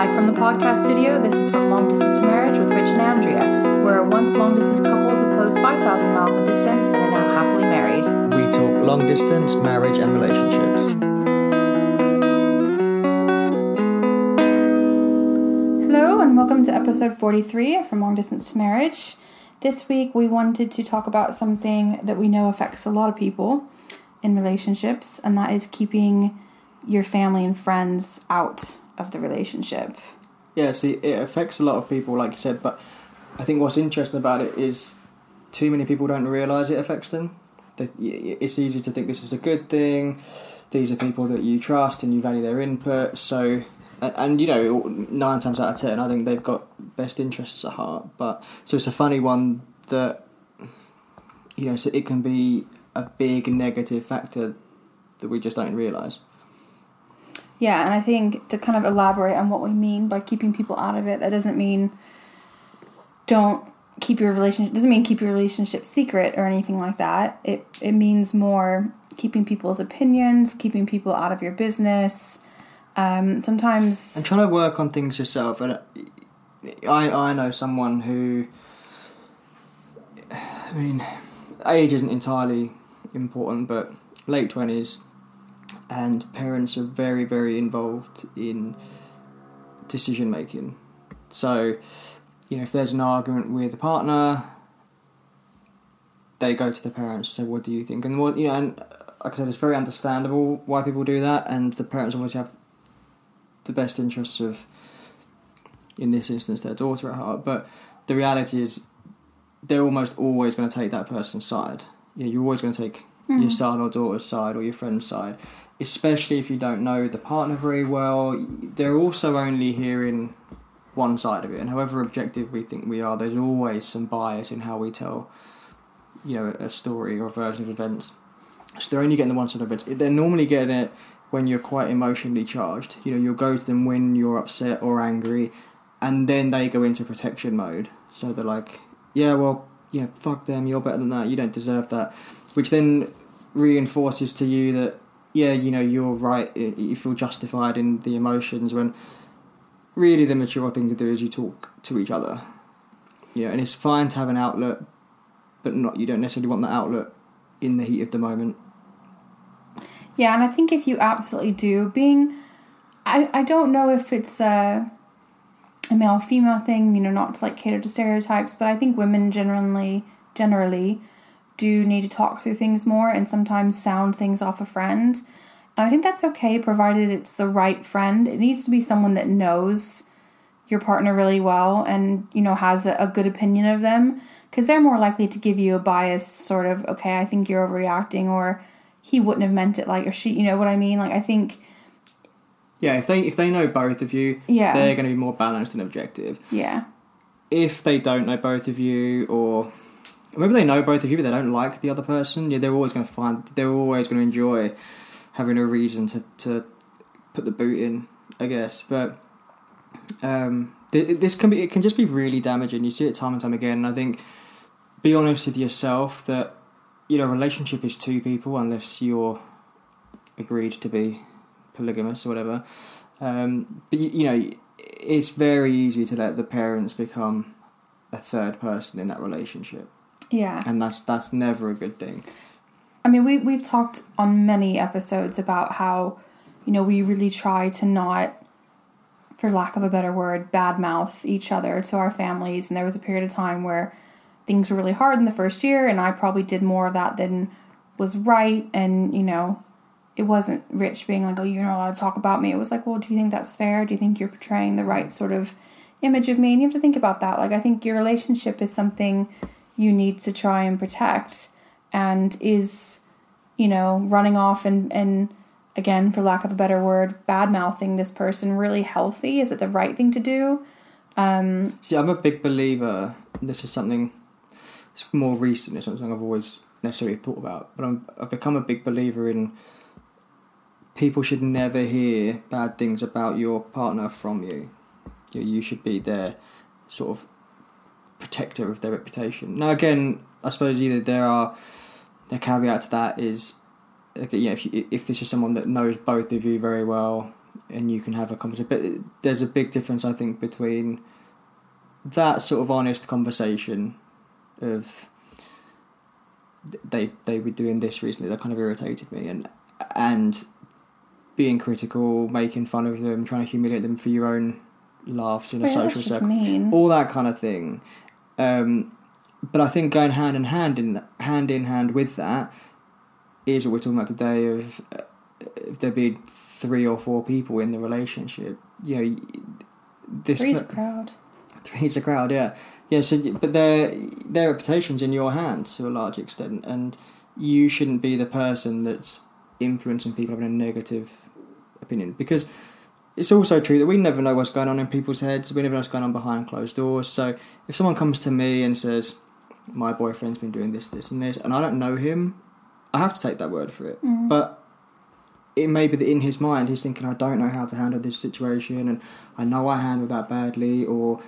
Live from the podcast studio, this is From Long Distance Marriage with Rich and Andrea. We're a once long-distance couple who closed 5,000 miles of distance and are now happily married. We talk long-distance, marriage and relationships. Hello and welcome to episode 43 from Long Distance Marriage. This week we wanted to talk about something that we know affects a lot of people in relationships, and that is keeping your family and friends out of the relationship. Yeah, see, it affects a lot of people, like you said, but I think what's interesting about it is too many people don't realise it affects them. It's easy to think this is a good thing, these are people that you trust and you value their input, so, and you know, 9 times out of 10 I think they've got best interests at heart, but, so it's a funny one that, you know, so it can be a big negative factor that we just don't realise. Yeah, and I think to kind of elaborate on what we mean by keeping people out of it, that doesn't mean keep your relationship secret or anything like that. It means more keeping people's opinions, keeping people out of your business. Sometimes... And trying to work on things yourself. And I know someone who... I mean, age isn't entirely important, but late 20s... and parents are very, very involved in decision making. So, you know, if there's an argument with a partner, they go to the parents and say, "What do you think?" And what, you know, and like I said, it's very understandable why people do that, and the parents always have the best interests of, in this instance, their daughter at heart. But the reality is, they're almost always going to take that person's side. Yeah, you're always going to take your son or daughter's side or your friend's side, especially if you don't know the partner very well. They're also only hearing one side of it, and however objective we think we are, there's always some bias in how we tell, you know, a story or a version of events. So they're only getting the one side of it. They're normally getting it when you're quite emotionally charged. You know, you'll go to them when you're upset or angry, and then they go into protection mode. So they're like, yeah, well, yeah, fuck them, you're better than that, you don't deserve that. Which then reinforces to you that, yeah, you know, you're right, you feel justified in the emotions, when really the mature thing to do is you talk to each other. Yeah, and it's fine to have an outlet, but you don't necessarily want that outlet in the heat of the moment. Yeah, and I think if you absolutely do, I don't know if it's a male-female thing, you know, not to like cater to stereotypes, but I think women generally do need to talk through things more and sometimes sound things off a friend. And I think that's okay, provided it's the right friend. It needs to be someone that knows your partner really well and, you know, has a good opinion of them, because they're more likely to give you a biased sort of, okay, I think you're overreacting, or he wouldn't have meant it like, or she, you know what I mean? Like, I think... Yeah, if they know both of you, they're going to be more balanced and objective. Yeah. If they don't know both of you, or maybe they know both of you but they don't like the other person, they're always going to enjoy having a reason to put the boot in, I guess. But it can just be really damaging. You see it time and time again. And I think, be honest with yourself that, you know, a relationship is two people, unless you're agreed to be polygamous or whatever. But you know, it's very easy to let the parents become a third person in that relationship. Yeah. And that's never a good thing. I mean, we've talked on many episodes about how, you know, we really try to not, for lack of a better word, badmouth each other to our families. And there was a period of time where things were really hard in the first year, and I probably did more of that than was right. And, you know, it wasn't Rich being like, oh, you're not allowed to talk about me. It was like, well, do you think that's fair? Do you think you're portraying the right sort of image of me? And you have to think about that. Like, I think your relationship is something you need to try and protect, and is, you know, running off and again, for lack of a better word, bad-mouthing this person really healthy? Is it the right thing to do? See, I'm a big believer, this is something, it's more recent, it's not something I've always necessarily thought about, but I've become a big believer in people should never hear bad things about your partner from you. You should be their sort of protector of their reputation. Now, again, I suppose the caveat to that is, you know, if this is someone that knows both of you very well and you can have a conversation. But there's a big difference, I think, between that sort of honest conversation of they were doing this recently that kind of irritated me, and being critical, making fun of them, trying to humiliate them for your own laughs in a social circle, all that kind of thing. But I think going hand in hand with that is what we're talking about today. Of if there be 3 or 4 people in the relationship, three's a crowd. Three's a crowd, yeah. Yeah, so, but their reputation's in your hands to a large extent, and you shouldn't be the person that's influencing people having a negative opinion, because it's also true that we never know what's going on in people's heads. We never know what's going on behind closed doors. So if someone comes to me and says, my boyfriend's been doing this, this and this, and I don't know him, I have to take that word for it. Mm. But it may be that in his mind he's thinking, I don't know how to handle this situation, and I know I handled that badly, or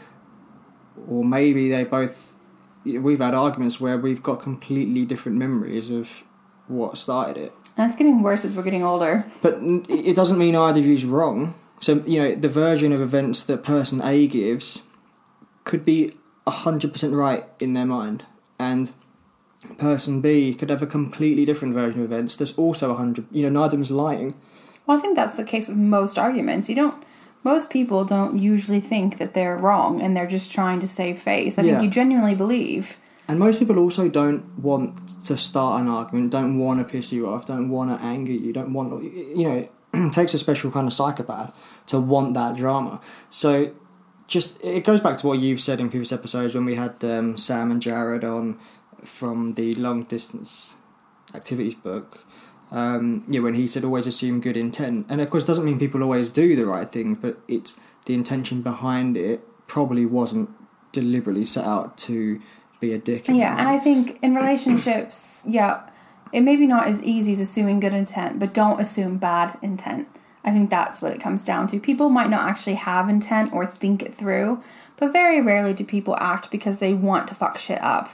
maybe they both... We've had arguments where we've got completely different memories of what started it. And it's getting worse as we're getting older. But it doesn't mean either of you's wrong. So, the version of events that person A gives could be 100% right in their mind. And person B could have a completely different version of events that's also 100... neither of them's lying. Well, I think that's the case with most arguments. Most people don't usually think that they're wrong, and they're just trying to save face. I think you genuinely believe. And most people also don't want to start an argument, don't want to piss you off, don't want to anger you, don't want... it takes a special kind of psychopath to want that drama. So it goes back to what you've said in previous episodes when we had Sam and Jared on from the Long Distance Activities book. When he said always assume good intent. And of course it doesn't mean people always do the right thing, but it's the intention behind it probably wasn't deliberately set out to be a dick. Yeah, and I think in relationships, it may be not as easy as assuming good intent, but don't assume bad intent. I think that's what it comes down to. People might not actually have intent or think it through, but very rarely do people act because they want to fuck shit up.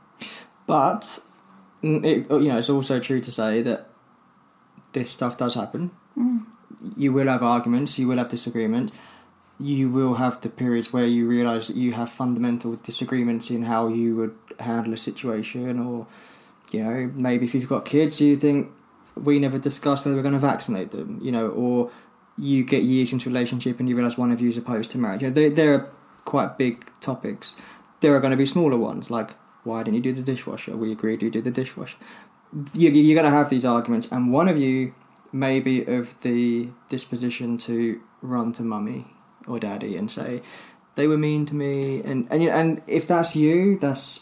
But it's also true to say that this stuff does happen. Mm. You will have arguments, you will have disagreements, you will have the periods where you realise that you have fundamental disagreements in how you would handle a situation, or maybe if you've got kids you think we never discussed whether we're going to vaccinate them, or you get years into a relationship and you realise one of you is opposed to marriage. There are quite big topics. There are going to be smaller ones, like why didn't you do the dishwasher? We agreed you did the dishwasher. You're going to have these arguments, and one of you may be of the disposition to run to mummy or daddy and say they were mean to me, and if that's you,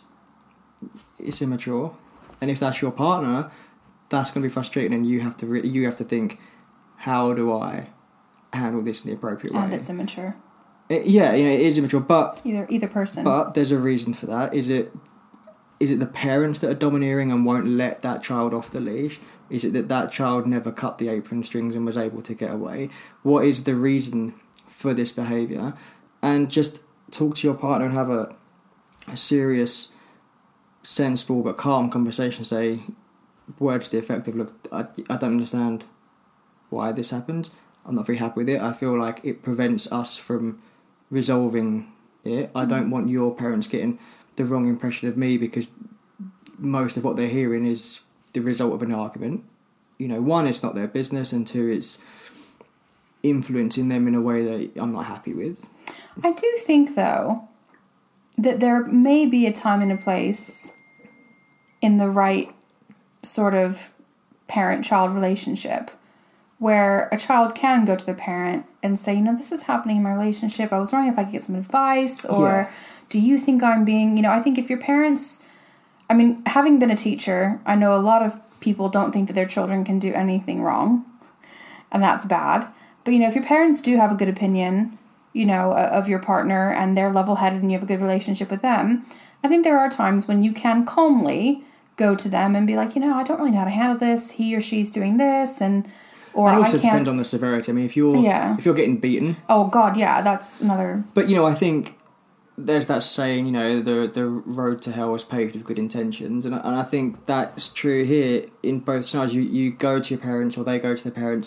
it's immature, and if that's your partner, that's going to be frustrating, and you have to think, how do I handle this in the appropriate way? And it's immature. It is immature, but either person. But there's a reason for that. Is it the parents that are domineering and won't let that child off the leash? Is it that child never cut the apron strings and was able to get away? What is the reason for this behaviour? And just talk to your partner and have a serious, sensible but calm conversation. Say words to the effect of, look, I don't understand why this happens. I'm not very happy with it. I feel like it prevents us from resolving it. I don't want your parents getting the wrong impression of me, because most of what they're hearing is the result of an argument. One, it's not their business, and two, it's influencing them in a way that I'm not happy with. I do think, though, that there may be a time and a place in the right sort of parent-child relationship where a child can go to their parent and say, this is happening in my relationship. I was wondering if I could get some advice, or do you think I'm being, I think if your parents, having been a teacher, I know a lot of people don't think that their children can do anything wrong, and that's bad. But, if your parents do have a good opinion, of your partner, and they're level-headed and you have a good relationship with them, I think there are times when you can calmly go to them and be like, I don't really know how to handle this. He or she's doing this, and... Or it also depends on the severity. If you're getting beaten... Oh, God, yeah, that's another... But, I think there's that saying, the road to hell is paved with good intentions. And I think that's true here in both scenarios. You go to your parents, or they go to their parents,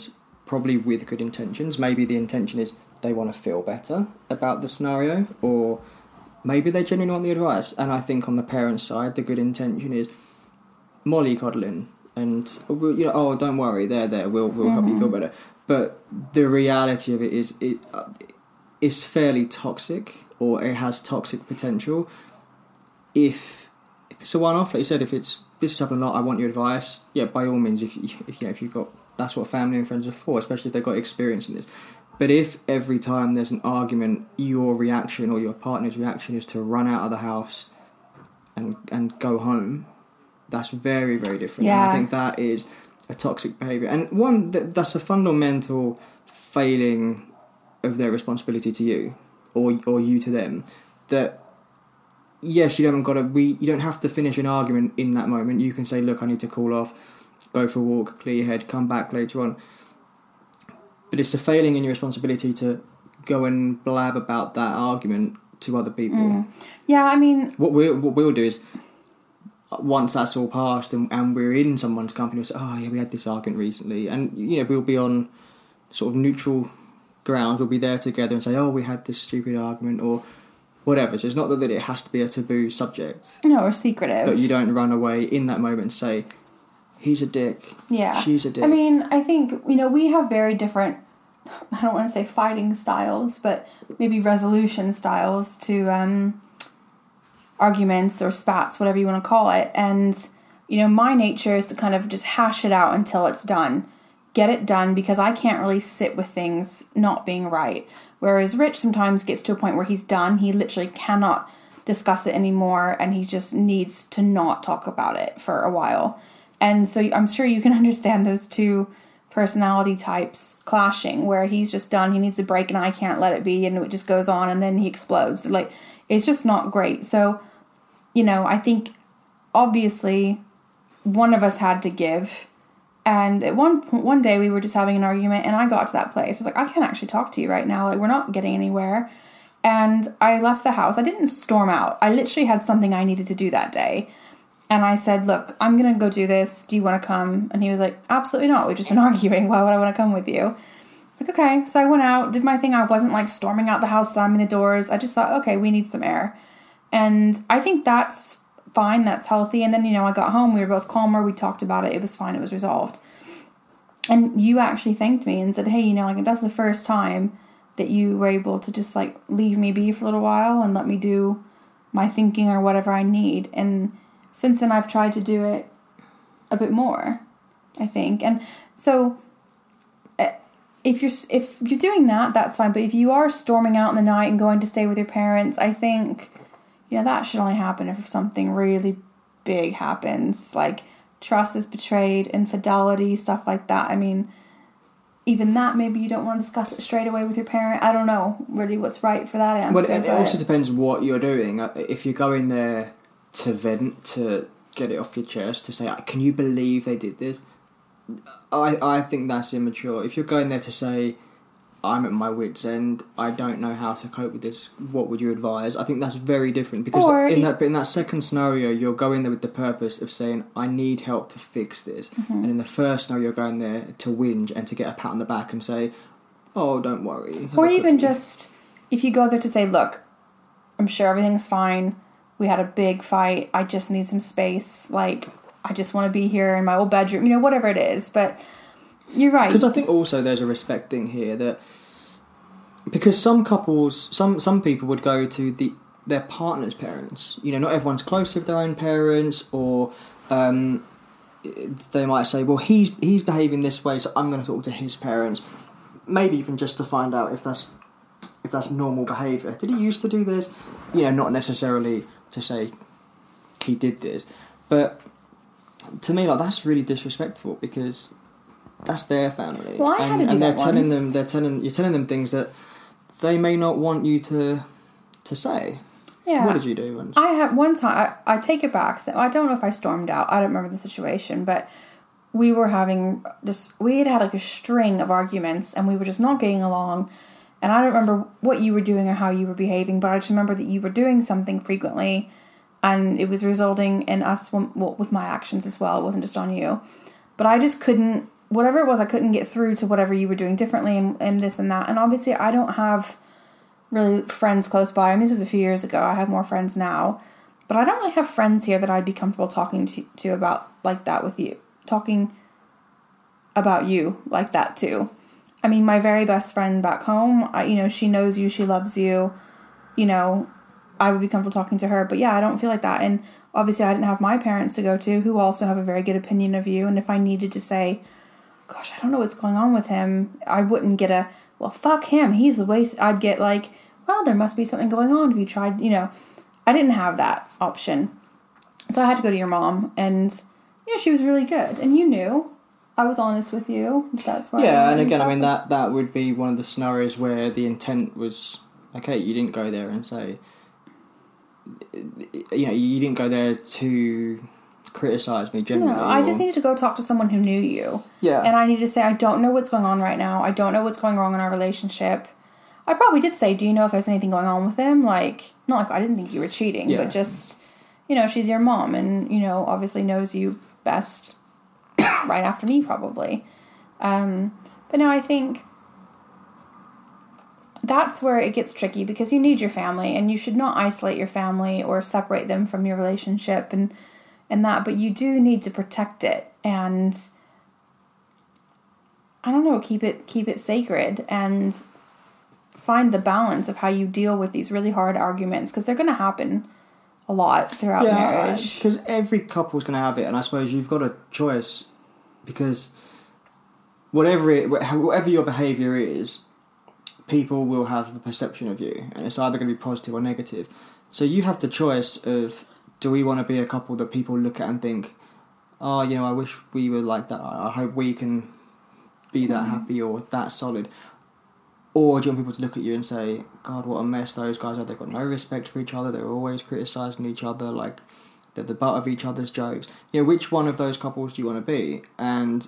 probably with good intentions. Maybe the intention is they want to feel better about the scenario, or maybe they genuinely want the advice. And I think on the parents' side, the good intention is mollycoddling and, oh, don't worry, they're there. We'll help you feel better. But the reality of it is, it's fairly toxic, or it has toxic potential. If it's a one-off, like you said, if it's this is happening a lot, I want your advice. Yeah, by all means, if you've got, that's what family and friends are for, especially if they've got experience in this. But if every time there's an argument, your reaction or your partner's reaction is to run out of the house and go home, that's very, very different. Yeah. And I think that is a toxic behaviour. And one, that's a fundamental failing of their responsibility to you, or you to them, that yes, you don't have to finish an argument in that moment. You can say, look, I need to cool off, go for a walk, clear your head, come back later on. But it's a failing in your responsibility to go and blab about that argument to other people. Yeah, I mean, what we'll do is, once that's all passed and we're in someone's company, we'll say, oh yeah, we had this argument recently, and we'll be on sort of neutral ground. We'll be there together and say, oh, we had this stupid argument or whatever. So it's not that it has to be a taboo subject, or secretive, but you don't run away in that moment and say, he's a dick, she's a dick. I mean, I think we have very different, I don't want to say fighting styles, but maybe resolution styles to arguments or spats, whatever you want to call it. And my nature is to kind of just hash it out until it's done, get it done, because I can't really sit with things not being right. Whereas Rich sometimes gets to a point where he's done. He literally cannot discuss it anymore, and he just needs to not talk about it for a while. And so I'm sure you can understand those two personality types clashing, where he's just done, he needs a break, and I can't let it be, and it just goes on, and then he explodes. Like, it's just not great. So, I think obviously one of us had to give. And at one day we were just having an argument, and I got to that place. I was like, I can't actually talk to you right now. Like, we're not getting anywhere. And I left the house. I didn't storm out. I literally had something I needed to do that day. And I said, look, I'm going to go do this. Do you want to come? And he was like, absolutely not. We've just been arguing. Why would I want to come with you? I was like, okay. So I went out, did my thing. I wasn't like storming out the house, slamming the doors. I just thought, okay, we need some air. And I think that's fine. That's healthy. And then, I got home. We were both calmer. We talked about it. It was fine. It was resolved. And you actually thanked me and said, hey, that's the first time that you were able to just like leave me be for a little while and let me do my thinking or whatever I need. And since then I've tried to do it a bit more, I think. And so if you're doing that, that's fine. But if you are storming out in the night and going to stay with your parents, I think, that should only happen if something really big happens, like trust is betrayed, infidelity, stuff like that. I mean, even that, maybe you don't want to discuss it straight away with your parent. I don't know really what's right for that answer. Well, it also depends what you're doing. If you're going there to vent, to get it off your chest, to say, can you believe they did this? I think that's immature. If you're going there to say, I'm at my wit's end, I don't know how to cope with this, what would you advise? I think that's very different, because in that second scenario, you're going there with the purpose of saying, I need help to fix this. Mm-hmm. And in the first scenario, you're going there to whinge and to get a pat on the back and say, oh, don't worry. Or even just, if you go there to say, look, I'm sure everything's fine, we had a big fight, I just need some space, like, I just want to be here in my old bedroom, whatever it is, but you're right. Because I think also there's a respect thing here, that because some couples, some people would go to their partner's parents. Not everyone's close with their own parents, or they might say, well, he's behaving this way, so I'm going to talk to his parents. Maybe even just to find out if that's normal behaviour. Did he used to do this? Not necessarily to say he did this, but to me, that's really disrespectful, because that's their family. Well, I had to do that once. You're telling them things that they may not want you to say. Yeah. What did you do once? I had one time. I take it back. So I don't know if I stormed out. I don't remember the situation, but we were we had like a string of arguments, and we were just not getting along. And I don't remember what you were doing or how you were behaving, but I just remember that you were doing something frequently, and it was resulting in us, with my actions as well. It wasn't just on you. But I just couldn't whatever it was, I couldn't get through to whatever you were doing differently and this and that. And obviously I don't have really friends close by. I mean, this was a few years ago. I have more friends now. But I don't really have friends here that I'd be comfortable talking to about like that with you. Talking about you like that too. I mean, my very best friend back home, she knows you, she loves you. I would be comfortable talking to her. But yeah, I don't feel like that. And obviously I didn't have my parents to go to, who also have a very good opinion of you. And if I needed to say, gosh, I don't know what's going on with him, I wouldn't get well, fuck him, he's a waste. I'd get like, well, there must be something going on. Have you tried, I didn't have that option. So I had to go to your mom, and she was really good. And you knew I was honest with you. That's why. Yeah, and again, I mean, that would be one of the scenarios where the intent was, okay, you didn't go there and say, you didn't go there to criticise me generally. No, I just needed to go talk to someone who knew you. Yeah. And I needed to say, I don't know what's going on right now. I don't know what's going wrong in our relationship. I probably did say, do you know if there's anything going on with him? Like, not like I didn't think you were cheating, but just, she's your mom and, obviously knows you best right after me probably. But no, I think that's where it gets tricky, because you need your family and you should not isolate your family or separate them from your relationship and that, but you do need to protect it and I don't know, keep it sacred and find the balance of how you deal with these really hard arguments, because they're going to happen a lot throughout marriage. Because every couple's going to have it, and I suppose you've got a choice, because whatever your behaviour is, people will have a perception of you, and it's either going to be positive or negative. So you have the choice of, do we want to be a couple that people look at and think, oh, I wish we were like that, I hope we can be that happy or that solid. Or do you want people to look at you and say, God, what a mess those guys are, they've got no respect for each other, they're always criticising each other, like they're the butt of each other's jokes. Which one of those couples do you want to be? And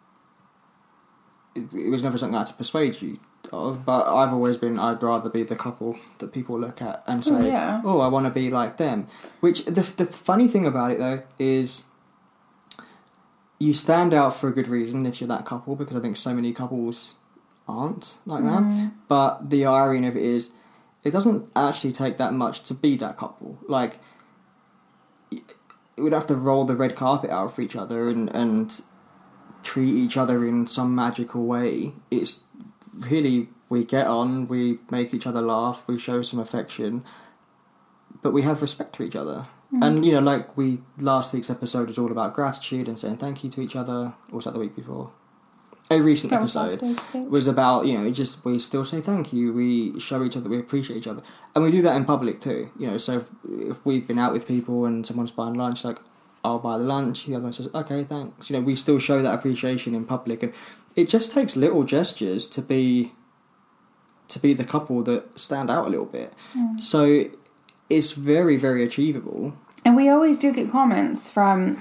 it was never something I had to persuade you of, but I've always been, I'd rather be the couple that people look at and say, I want to be like them. Which, the funny thing about it though, is you stand out for a good reason if you're that couple, because I think so many couples aren't like that. But the irony of it is, it doesn't actually take that much to be that couple. Like, we'd have to roll the red carpet out for each other and treat each other in some magical way. It's really, we get on, we make each other laugh, we show some affection, but we have respect for each other. And like last week's episode was all about gratitude and saying thank you to each other. Or was that the week before? A recent episode was about, we still say thank you, we show each other, we appreciate each other. And we do that in public too. So if we've been out with people and someone's buying lunch, like, I'll buy the lunch, the other one says, okay, thanks. We still show that appreciation in public. And it just takes little gestures to be the couple that stand out a little bit. So it's very, very achievable. And we always do get comments from,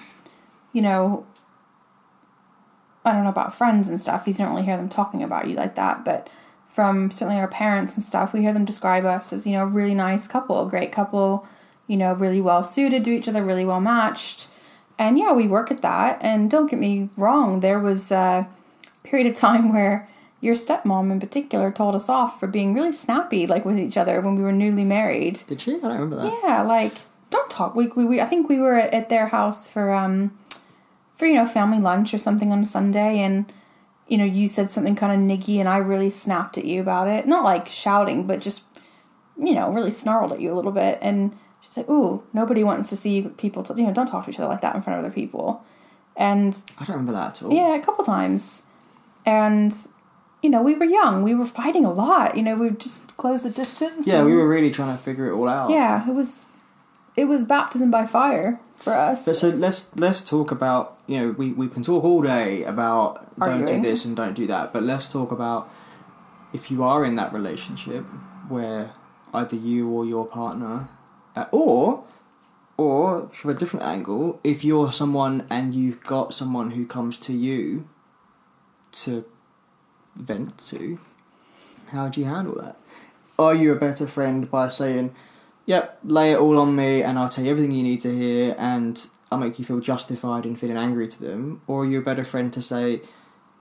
I don't know about friends and stuff, you don't really hear them talking about you like that, but from certainly our parents and stuff, we hear them describe us as, a really nice couple, a great couple, really well suited to each other, really well matched. And yeah, we work at that. And don't get me wrong, there was a period of time where your stepmom in particular told us off for being really snappy, like, with each other when we were newly married. Did she? I don't remember that. Yeah, like, don't talk. We I think we were at their house for family lunch or something on a Sunday, and you said something kind of niggy, and I really snapped at you about it. Not like shouting, but just really snarled at you a little bit. And she's like, "Ooh, nobody wants to see people. Don't talk to each other like that in front of other people." And I don't remember that at all. Yeah, a couple times, and we were young. We were fighting a lot. We just closed the distance. Yeah, we were really trying to figure it all out. Yeah, it was baptism by fire for us. But so let's talk about, we can talk all day about arguing. Don't do this and don't do that, but let's talk about if you are in that relationship where either you or your partner, or from a different angle, if you're someone and you've got someone who comes to you to vent to, how do you handle that? Are you a better friend by saying, yep, lay it all on me and I'll tell you everything you need to hear and I'll make you feel justified in feeling angry to them? Or are you a better friend to say,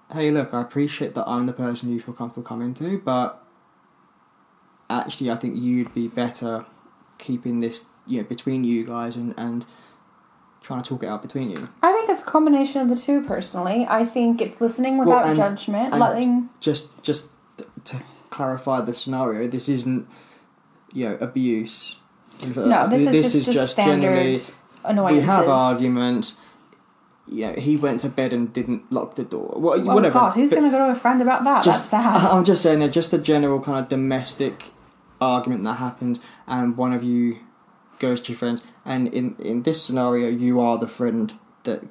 hey, look, I appreciate that I'm the person you feel comfortable coming to, but actually I think you'd be better keeping this, between you guys and trying to talk it out between you. I think it's a combination of the two, personally. I think it's listening without judgment, letting... Just to clarify the scenario, this isn't, abuse. No, this is just standard annoyances. We have arguments. He went to bed and didn't lock the door. Whatever. Oh God, who's going to go to a friend about that? That's sad. I'm just saying, just a general kind of domestic argument that happens, and one of you goes to your friends, and in this scenario, you are the friend that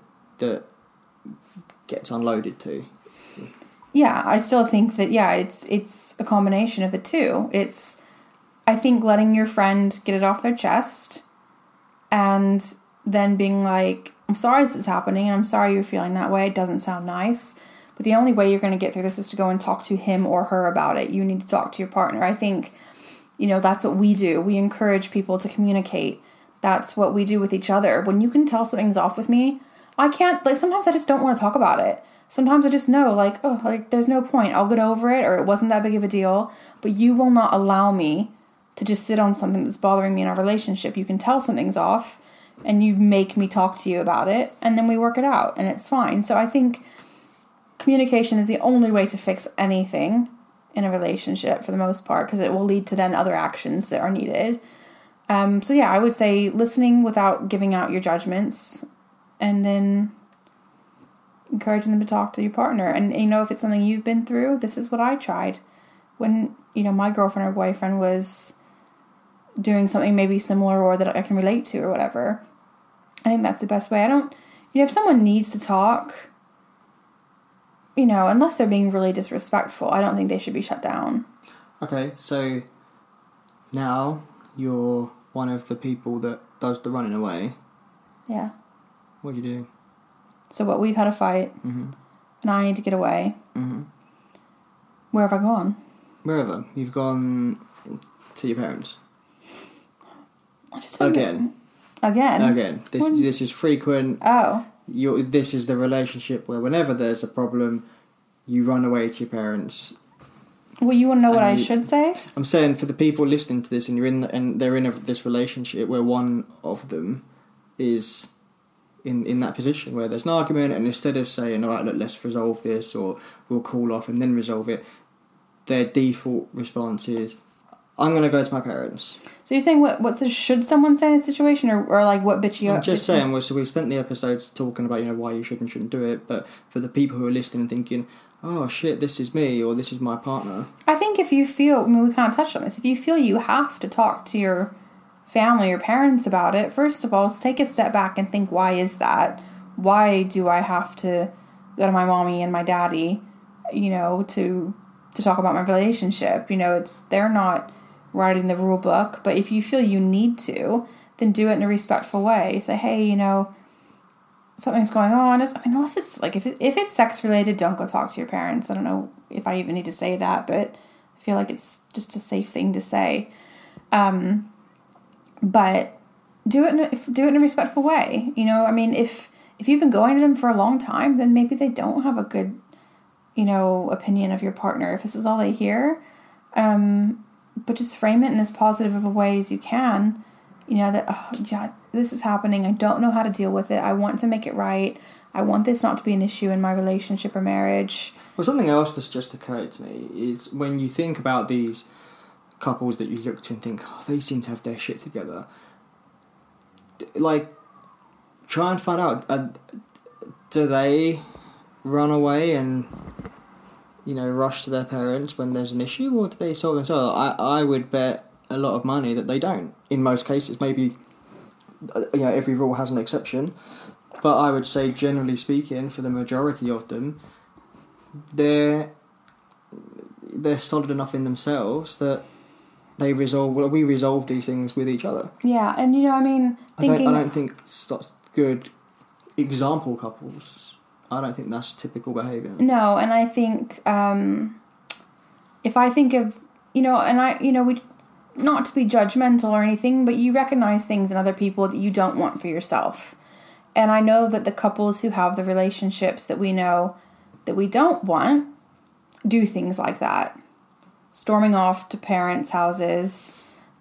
gets unloaded to. Yeah, I still think that, it's a combination of the two. It's, I think, letting your friend get it off their chest, and then being like, I'm sorry this is happening, and I'm sorry you're feeling that way. It doesn't sound nice. But the only way you're going to get through this is to go and talk to him or her about it. You need to talk to your partner. I think, that's what we do. We encourage people to communicate. That's what we do with each other. When you can tell something's off with me, I can't, sometimes I just don't want to talk about it. Sometimes I just know, there's no point. I'll get over it, or it wasn't that big of a deal. But you will not allow me to just sit on something that's bothering me in our relationship. You can tell something's off, and you make me talk to you about it, and then we work it out, and it's fine. So I think communication is the only way to fix anything in a relationship for the most part, because it will lead to then other actions that are needed. I would say listening without giving out your judgments, and then encouraging them to talk to your partner. And, if it's something you've been through, this is what I tried. When, my girlfriend or boyfriend was doing something maybe similar or that I can relate to or whatever, I think that's the best way. I don't, if someone needs to talk, unless they're being really disrespectful, I don't think they should be shut down. Okay, so now you're one of the people that does the running away. Yeah. What do you do? So what, we've had a fight, mm-hmm. and I need to get away. Mm-hmm. Where have I gone? Wherever. You've gone to your parents. Again. This is frequent. Oh. This is the relationship where whenever there's a problem, you run away to your parents. Well, you want to know what I should say? I'm saying for the people listening to this, and they're in this relationship where one of them is in that position where there's an argument, and instead of saying, all right, look, let's resolve this, or we'll call off and then resolve it, their default response is, I'm going to go to my parents. So you're saying what should someone say in this situation, or what bitch you? I'm just saying. So we've spent the episodes talking about why you should and shouldn't do it, but for the people who are listening and thinking, oh shit, this is me or this is my partner. I think if you feel, we kind of touched on this. If you feel you have to talk to your family or parents about it, first of all, take a step back and think, why is that? Why do I have to go to my mommy and my daddy, to talk about my relationship? They're not writing the rule book, but if you feel you need to, then do it in a respectful way. Say, hey, something's going on. Unless it's if it's sex related, don't go talk to your parents. I don't know if I even need to say that, but I feel like it's just a safe thing to say. But do it in a respectful way. If you've been going to them for a long time, then maybe they don't have a good, opinion of your partner. If this is all they hear, but just frame it in as positive of a way as you can. This is happening. I don't know how to deal with it. I want to make it right. I want this not to be an issue in my relationship or marriage. Well, something else that's just occurred to me is when you think about these couples that you look to and think, oh, they seem to have their shit together. Try and find out, do they run away and, rush to their parents when there's an issue, or do they solve themselves? I would bet a lot of money that they don't. In most cases, maybe every rule has an exception, but I would say generally speaking, for the majority of them, they're solid enough in themselves that we resolve these things with each other. Yeah, and thinking, I don't think good example couples, I don't think that's typical behaviour. No, and I think if I think of we not to be judgmental or anything, but you recognize things in other people that you don't want for yourself. And I know that the couples who have the relationships that we know that we don't want do things like that. Storming off to parents' houses,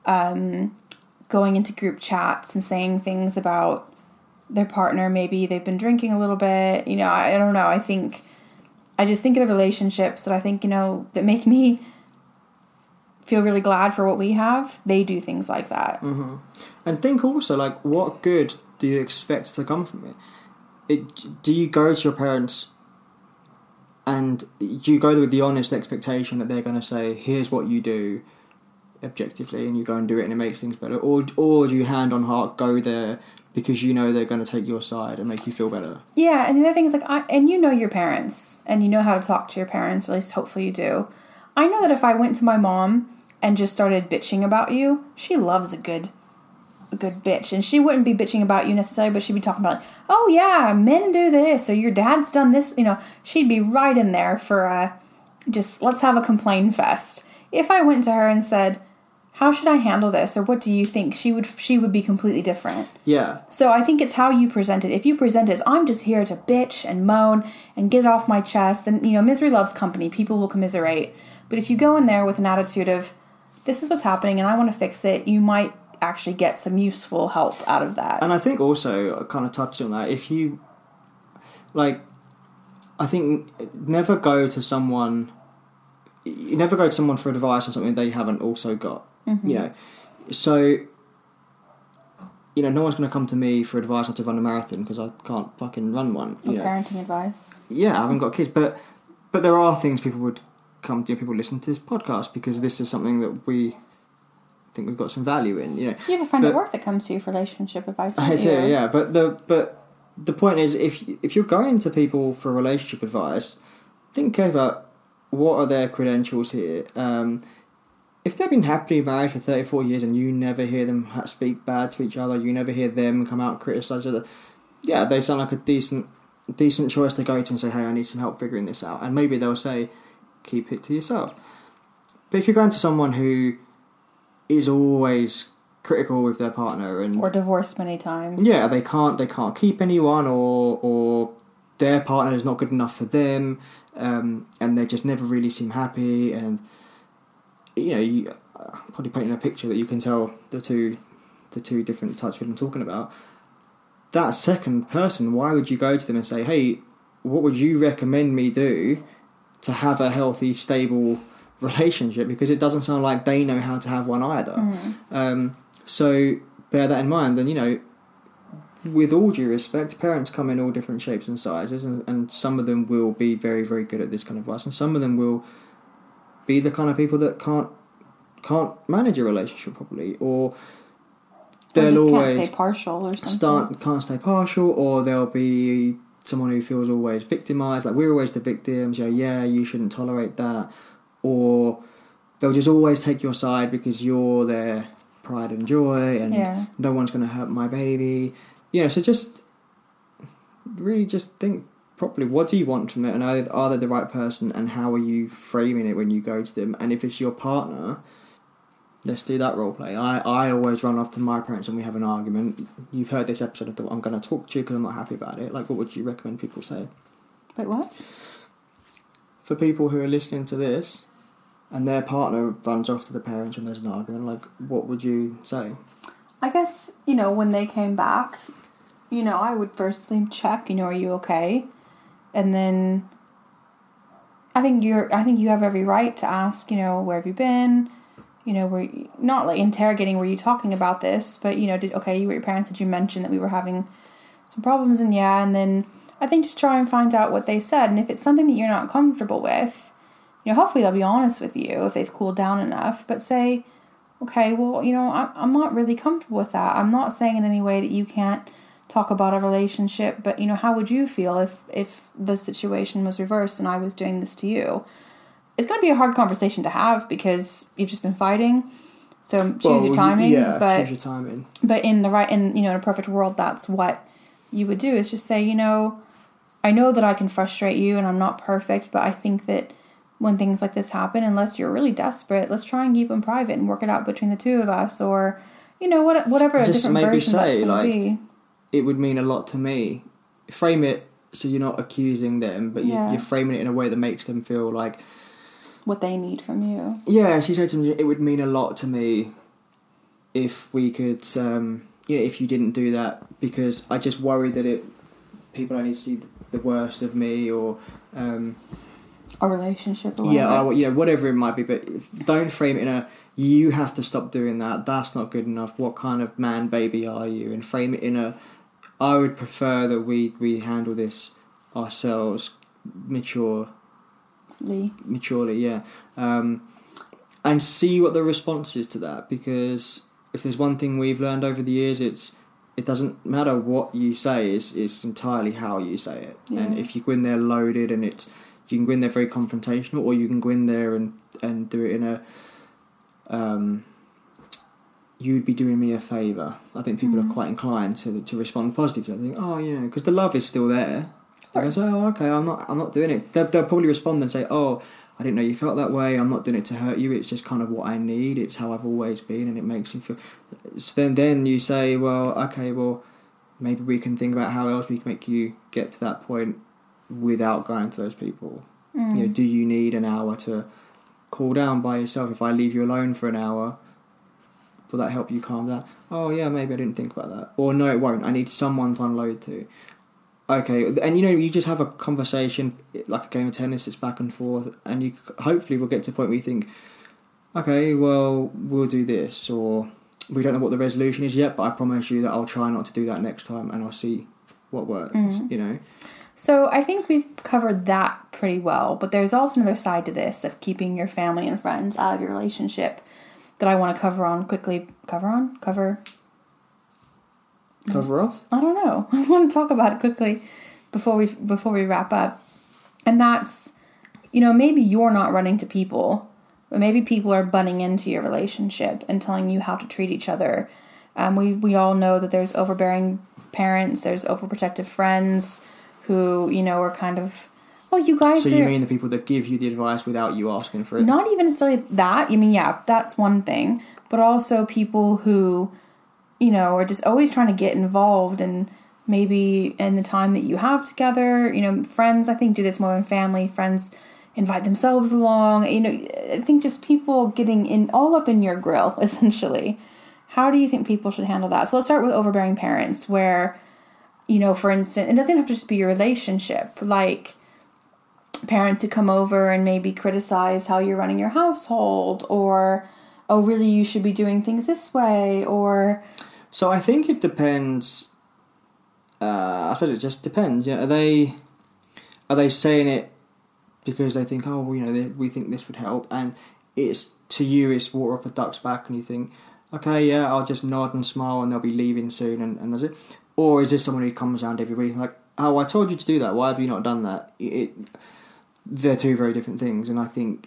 going into group chats and saying things about their partner. Maybe they've been drinking a little bit. You know, I don't know. I just think of the relationships that I think, you know, that make me feel really glad for what we have. They do things like that. Mm-hmm. And think also, like, what good do you expect to come from it? Do you go to your parents and do you go there with the honest expectation that they're going to say, here's what you do objectively, and you go and do it and it makes things better? Or do you hand on heart go there because you know they're going to take your side and make you feel better? Yeah, and the other thing is, like, and you know your parents, and you know how to talk to your parents, or at least hopefully you do. I know that if I went to my mom and just started bitching about you, she loves a good bitch. And she wouldn't be bitching about you necessarily, but she'd be talking about, like, oh yeah, men do this, or your dad's done this. You know, she'd be right in there for just let's have a complain fest. If I went to her and said, how should I handle this, or what do you think, she would be completely different. Yeah. So I think it's how you present it. If you present it as, I'm just here to bitch and moan and get it off my chest, then, you know, misery loves company. People will commiserate. But if you go in there with an attitude of, this is what's happening and I want to fix it, you might actually get some useful help out of that. And I think also, I kind of touched on that, if you, like, I think never go to someone for advice on something they haven't also got. Mm-hmm. You know, so, you know, no one's going to come to me for advice how to run a marathon because I can't fucking run one. Or parenting advice. Yeah, I haven't got kids, but there are things people would come to, people listen to this podcast because this is something that we think we've got some value in. You know, you have a friend at work that comes to you for relationship advice. I do, yeah. But the point is, if you're going to people for relationship advice, think about what are their credentials here. If they've been happily married for 34 years and you never hear them speak bad to each other, you never hear them come out and criticise each other, yeah, they sound like a decent choice to go to and say, hey, I need some help figuring this out. And maybe they'll say, keep it to yourself. But if you're going to someone who is always critical with their partner or divorced many times, yeah, they can't keep anyone, or their partner is not good enough for them, and they just never really seem happy, and you know, you probably painting a picture that you can tell the two different types of people I'm talking about. That second person, why would you go to them and say, hey, what would you recommend me do to have a healthy, stable relationship? Because it doesn't sound like they know how to have one either. Mm-hmm. So bear that in mind. And, you know, with all due respect, parents come in all different shapes and sizes, and some of them will be very, very good at this kind of advice, and some of them will be the kind of people that can't manage a relationship properly, or they'll always can't stay partial or something. Can't stay partial, or they'll be someone who feels always victimised, like we're always the victims, yeah, you shouldn't tolerate that, or they'll just always take your side because you're their pride and joy, and no one's going to hurt my baby. You know, so just really just think properly, what do you want from it, and are they the right person, and how are you framing it when you go to them? And if it's your partner, let's do that role play. I always run off to my parents and we have an argument. You've heard this episode of I'm going to talk to you because I'm not happy about it. Like, what would you recommend people say? Wait, what? For people who are listening to this and their partner runs off to the parents when there's an argument, like, what would you say? I guess, you know, when they came back, you know, I would firstly check, you know, are you okay? And then I think you have every right to ask, you know, where have you been? You know, were you, not like interrogating, were you talking about this? But, you know, you were your parents, did you mention that we were having some problems? And and then I think just try and find out what they said. And if it's something that you're not comfortable with, you know, hopefully they'll be honest with you if they've cooled down enough. But say, okay, well, you know, I'm not really comfortable with that. I'm not saying in any way that you can't talk about a relationship, but, you know, how would you feel if the situation was reversed and I was doing this to you? It's going to be a hard conversation to have because you've just been fighting. So choose your timing. Yeah, choose your timing. But in a perfect world, that's what you would do, is just say, you know, I know that I can frustrate you and I'm not perfect, but I think that when things like this happen, unless you're really desperate, let's try and keep them private and work it out between the two of us, or, you know, whatever a just different maybe version say, that's going to be. It would mean a lot to me. Frame it so you're not accusing them, but you're framing it in a way that makes them feel like what they need from you. Yeah, she said to me, it would mean a lot to me if we could, if you didn't do that, because I just worry that people only see the worst of me, or a relationship, or whatever. Whatever it might be. But don't frame it in a, you have to stop doing that. That's not good enough. What kind of man baby are you? And frame it in a, I would prefer that we handle this ourselves maturely, yeah. And see what the response is to that, because if there's one thing we've learned over the years, it doesn't matter what you say, it's entirely how you say it. Yeah. And if you go in there loaded and you can go in there very confrontational, or you can go in there and do it in a you'd be doing me a favour. I think people are quite inclined to respond positively. I think, because the love is still there. They'll say, okay, I'm not doing it. They'll probably respond and say, I didn't know you felt that way. I'm not doing it to hurt you. It's just kind of what I need. It's how I've always been, and it makes you feel. So then you say, maybe we can think about how else we can make you get to that point without going to those people. Do you need an hour to cool down by yourself? If I leave you alone for an hour, will that help you calm down? Oh yeah, maybe I didn't think about that. Or no, it won't. I need someone to unload to. Okay, and you just have a conversation like a game of tennis. It's back and forth, and you hopefully will get to a point where you think, okay, well, we'll do this, or we don't know what the resolution is yet, but I promise you that I'll try not to do that next time, and I'll see what works. So I think we've covered that pretty well, but there's also another side to this of keeping your family and friends out of your relationship that I want to cover off? I don't know. I want to talk about it quickly before we wrap up. And that's, maybe you're not running to people, but maybe people are butting into your relationship and telling you how to treat each other. We all know that there's overbearing parents, there's overprotective friends who, are kind of, you guys. So you mean the people that give you the advice without you asking for it? Not even necessarily that. That's one thing. But also people who, are just always trying to get involved, and maybe in the time that you have together, friends, I think, do this more than family. Friends invite themselves along. I think just people getting all up in your grill, essentially. How do you think people should handle that? So let's start with overbearing parents, where, for instance, it doesn't have to just be your relationship. Like parents who come over and maybe criticize how you're running your household, or, oh, really, you should be doing things this way, or... So I think it depends. I suppose it just depends. Are they saying it because they think, we think this would help, and it's to you it's water off a duck's back, and you think, okay, yeah, I'll just nod and smile, and they'll be leaving soon, and that's it. Or is this someone who comes around every week like, oh, I told you to do that. Why have you not done that? They're two very different things, and I think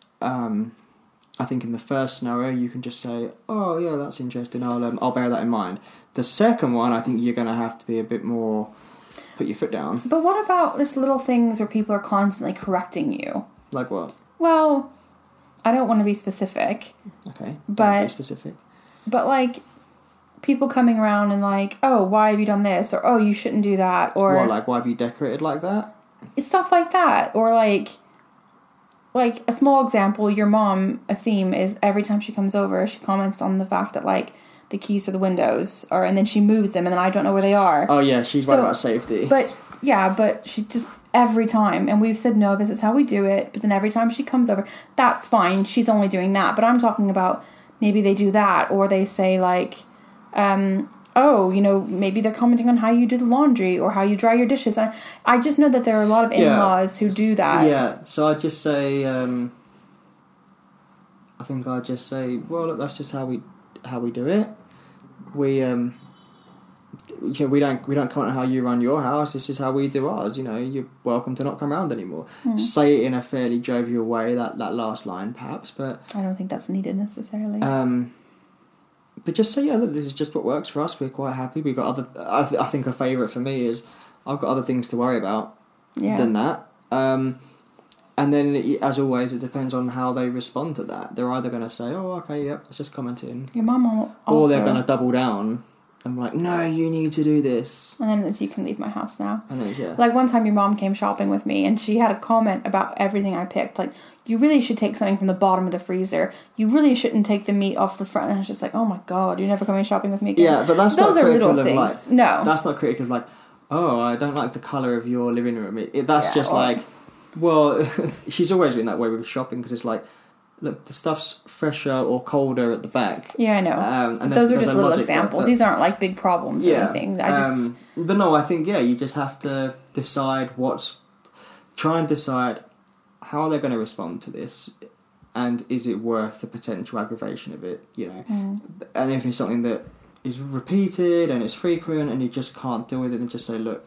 in the first scenario you can just say, oh yeah, that's interesting, I'll bear that in mind. The second one, I think you're going to have to be a bit more, put your foot down. But what about just little things where people are constantly correcting you? Like what? Well, I don't want to be specific. Okay, but be specific. But like people coming around and like, oh, why have you done this? Or, oh, you shouldn't do that. Or why have you decorated like that? Stuff like that. Or like a small example, your mom, a theme is every time she comes over, she comments on the fact that like the keys to the windows are, and then she moves them, and then I don't know where they are. Oh yeah, she's right about safety. But she just every time, and we've said no, this is how we do it. But then every time she comes over, that's fine. She's only doing that. But I'm talking about maybe they do that, or they say like, maybe they're commenting on how you do the laundry or how you dry your dishes. And I just know that there are a lot of in-laws who do that. Yeah, so I'd just say, well, look, that's just how we do it. We don't comment on how you run your house. This is how we do ours. You're welcome to not come around anymore. Say it in a fairly jovial way. That last line, perhaps, but I don't think that's needed necessarily. But just say, look, this is just what works for us. We're quite happy. We've got other... I think a favourite for me is I've got other things to worry about than that. And then, as always, it depends on how they respond to that. They're either going to say, oh, okay, yep, let's just comment in. Your mum also... Or they're going to double down I'm like, no, you need to do this. And then it's, you can leave my house now. And then, yeah. Like one time your mom came shopping with me and she had a comment about everything I picked. Like, you really should take something from the bottom of the freezer. You really shouldn't take the meat off the front. And I was just like, oh my God, you're never coming shopping with me again. Yeah, but that's Those not are critical little of, things. like... No. That's not critical of, like, oh, I don't like the colour of your living room. That's Yeah, just like... Well, she's always been that way with shopping, because it's like, look, the stuff's fresher or colder at the back. Yeah, I know. And those are just little examples. These aren't like big problems or anything. But no, I think, you just have to decide try and decide how they're going to respond to this, and is it worth the potential aggravation of it, And if it's something that is repeated and it's frequent and you just can't deal with it, then just say, look,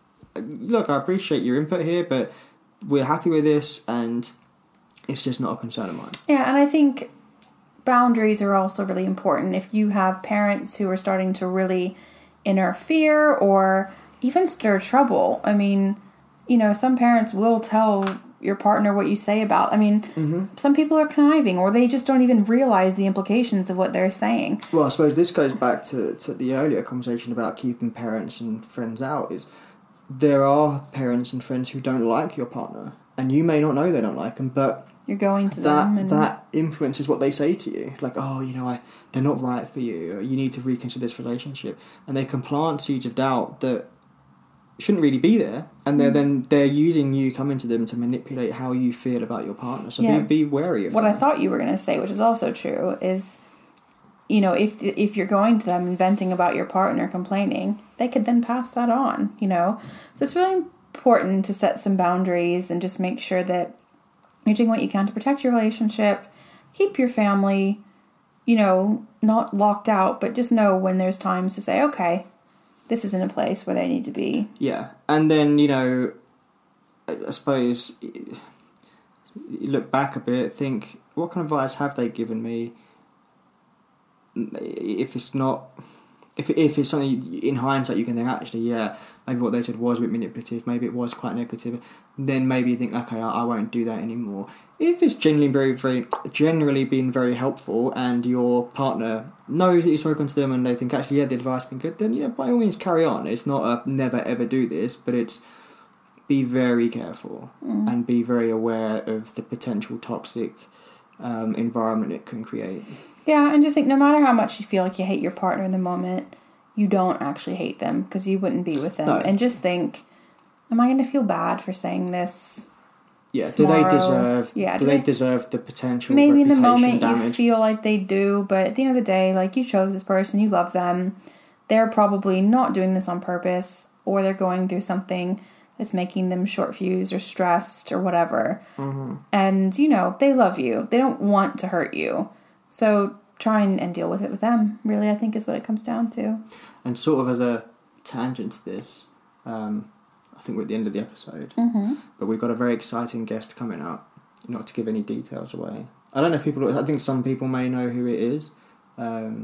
I appreciate your input here, but we're happy with this, and it's just not a concern of mine. Yeah, and I think boundaries are also really important. If you have parents who are starting to really interfere or even stir trouble, I mean, some parents will tell your partner what you say about. I mean, some people are conniving, or they just don't even realize the implications of what they're saying. Well, I suppose this goes back to the earlier conversation about keeping parents and friends out. Is there are parents and friends who don't like your partner, and you may not know they don't like them, but you're going to them, and that influences what they say to you. Like, oh, they're not right for you, or you need to reconsider this relationship, and they can plant seeds of doubt that shouldn't really be there, and they're using you coming to them to manipulate how you feel about your partner. So be wary of what that. I thought you were going to say, which is also true, is if you're going to them and venting about your partner, complaining, they could then pass that on. So it's really important to set some boundaries and just make sure that you're doing what you can to protect your relationship, keep your family, not locked out, but just know when there's times to say, okay, this isn't a place where they need to be. Yeah, and then, I suppose, you look back a bit, think, what kind of advice have they given me? If it's something in hindsight you can think, actually, maybe what they said was a bit manipulative, maybe it was quite negative, then maybe you think, okay, I won't do that anymore. If it's generally been very helpful, and your partner knows that you've spoken to them and they think, actually, the advice has been good, then by all means carry on. It's not a never ever do this, but it's be very careful and be very aware of the potential toxic environment it can create. Yeah, and just think, no matter how much you feel like you hate your partner in the moment, you don't actually hate them, because you wouldn't be with them. No. And just think, am I going to feel bad for saying this? Yeah, tomorrow? Do they deserve the potential maybe in the moment damage? You feel like they do, but at the end of the day, like, you chose this person, you love them, they're probably not doing this on purpose, or they're going through something that's making them short-fused or stressed or whatever. And, they love you. They don't want to hurt you. So try and deal with it with them, really, I think is what it comes down to. And sort of as a tangent to this, I think we're at the end of the episode, but we've got a very exciting guest coming up, not to give any details away. I don't know if I think some people may know who it is, but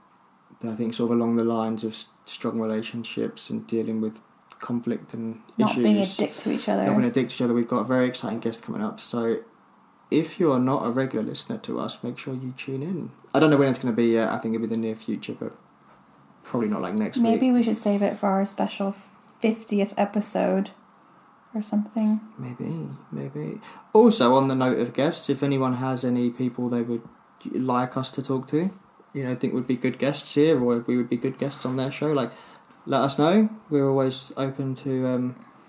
I think sort of along the lines of strong relationships and dealing with conflict and not issues. Not being a dick to each other. Not being a dick to each other. We've got a very exciting guest coming up, so if you're not a regular listener to us, make sure you tune in. I don't know when it's going to be yet. I think it'll be the near future, but probably not like next week. Maybe we should save it for our special 50th episode or something. Maybe. Also, on the note of guests, if anyone has any people they would like us to talk to, think would be good guests here, or we would be good guests on their show, let us know. We're always open to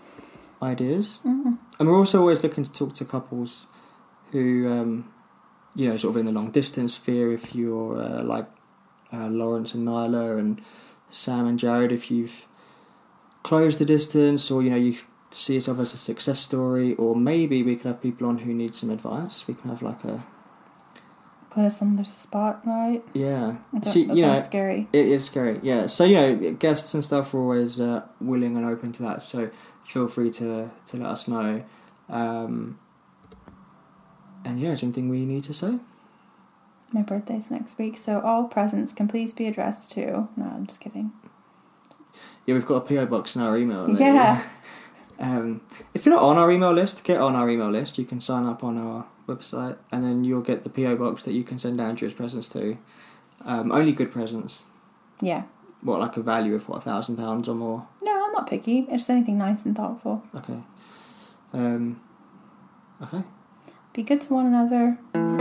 ideas. And we're also always looking to talk to couples who, sort of in the long distance sphere. If you're like Lawrence and Nyla and Sam and Jared, if you've closed the distance, or you see yourself as a success story, or maybe we could have people on who need some advice. We can have put us on the spot, right? Yeah. That's scary. It is scary, yeah. So, guests and stuff are always willing and open to that, so feel free to let us know. And is there anything we need to say? My birthday's next week, so all presents can please be addressed to... No, I'm just kidding. Yeah, we've got a PO box in our email. Yeah. If you're not on our email list, get on our email list. You can sign up on our website, and then you'll get the PO box that you can send Andrew as presents to. Only good presents. Yeah. What, like a value of what, £1,000 or more? No, I'm not picky. It's just anything nice and thoughtful. Okay. Okay. Be good to one another.